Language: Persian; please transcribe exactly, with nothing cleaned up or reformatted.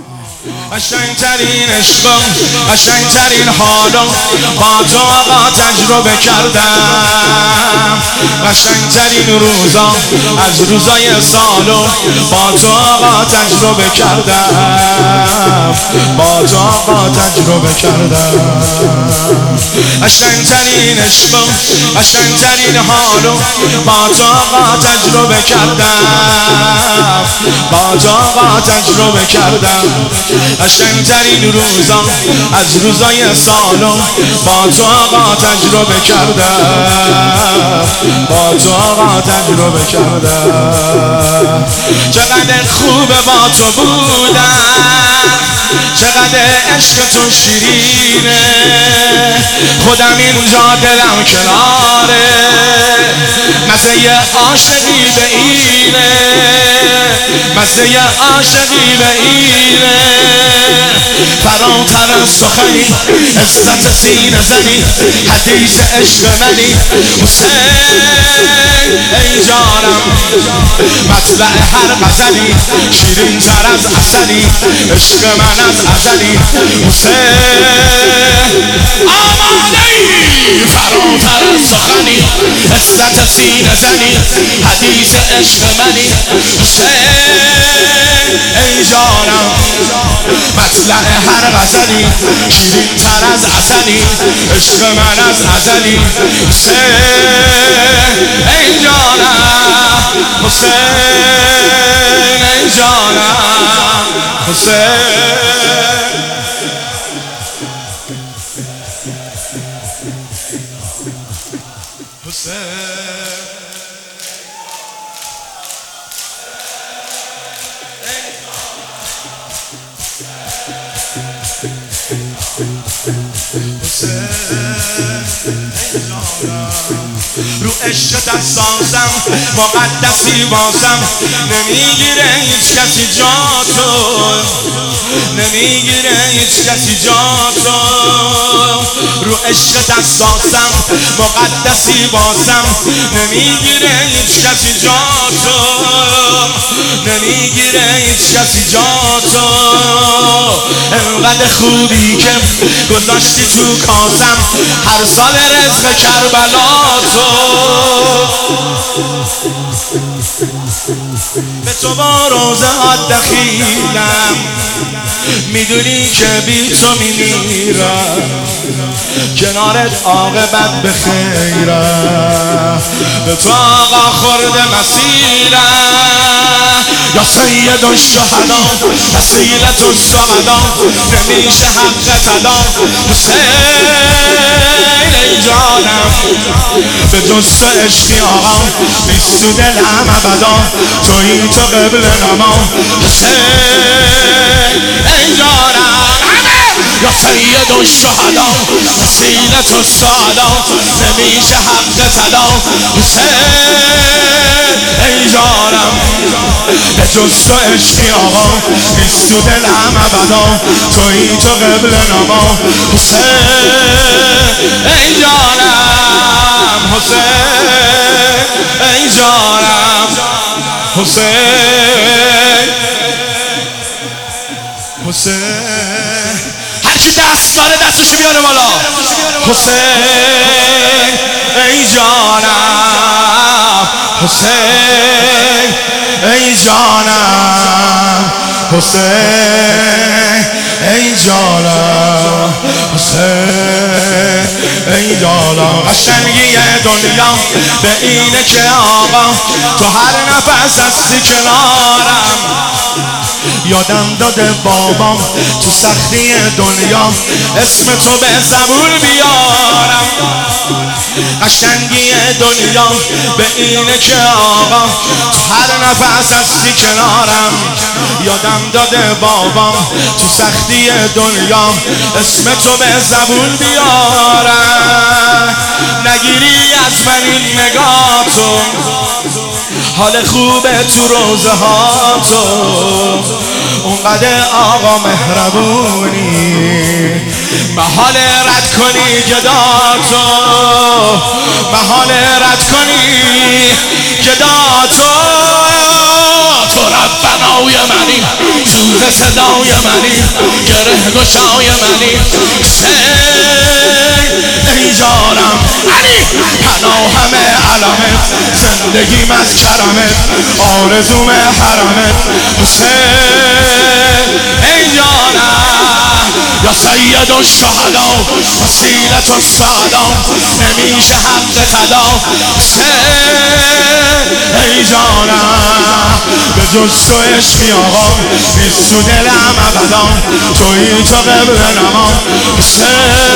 قشنگترین عشق قشنگترین حالو با تو آقا تجربه کردم. قشنگترین روزا از روزای سالو با تو آقا تجربه کردم. با تو آقا تجربه کردم. قشنگترین عشق قشنگترین حالو با تو آقا تجربه کردم. با تو آقا تجربه کردم. قشنگترین روزا از روزای سالو با تو آقا تجربه کردم. با تو آقا تجربه کردم. چقدر خوبه با تو بودم، چقدر عشق تو شیرینه، خودم اینجا دلم کناره، مزه عاشقی به اینه، مزه عاشقی به اینه. فراتر سخنی عزت سینه زنی، حدیث عشق منی حسین ای جانم. مطلع هر غزلی شیرین تر از عسلی، عشق من از ازلی حسین. آماده ای فراتر سخنی عزت سینه زنی، حدیث عشق منی حسین ای جانم. مطلع هر غزلی شیرین تر از عسلی، عشق من از ازلی حسین ای جانم. حسین ای جانم. حسین رو عشق دستازم مقدسی بازم، نمیگیره هیچ کسی جاتو، نمیگیره هیچ کسی جاتو. رو عشق دستازم مقدسی بازم، نمیگیره هیچ کسی جاتو، نمیگیره هیچ کسی جاتو. انقدر خوبی که گذاشتی تو کاسم، هر سال رزق کربلا تو. به تو با روزه ها دخیلم، میدونی که بی تو میمیرم، کنارت عاقبت بخیرم. به تو آقا خورده مسیرم، یا سید الشهدا وسیلت الشهدا، نمیشه حق تدا حسین ای جانم. به جز تو عشقی آقا نیست تو دلم ابدا، تویی تو قبل نما حسین ای جانم. یا سید الشهدا وسیلت الشهدا، نمیشه حق تدا حسین ای جانم. به جز تو عشقی آقا نیست تو دلم ابدا، تویی تو قبل نما حسین ای جانم. حسین ای جانم. حسین حسین هر کی دست داره دستشو بیاره بالا. حسین ای جانم. حسین ای جانم. حسین ای جانم. حسین ای جانم. قشنگی دنیا به اینه که آقا تو هر نفس هستی کنارم. یادم داده بابام تو سختی دنیا اسم تو به زبون بیارم. قشنگی دنیا به اینه که آقا تو هر نفس هستی کنارم. یادم داده بابام تو سختی دنیا اسم تو به زبون بیارم. نگیری از من این نگاه تو، حال خوبه تو روزه ها تو، اونقدر آقا مهربونی. محال رد کنی گدا تو، محال رد کنی گدا تو. تو رب بنای منی، سوز صدای منی، گره گشای منی. حسین ای جانم علی، پناهم علمت، زندگیم از کرمت، آرزوم حرمت. حسین ای جانم یا سید الشهدا، وسیلت السعدا، نمیشه حق قدا. حسین ای جانم به جز تو عشقی آقا نیست تو دلم ابدا، تویی تو قبل نما. حسین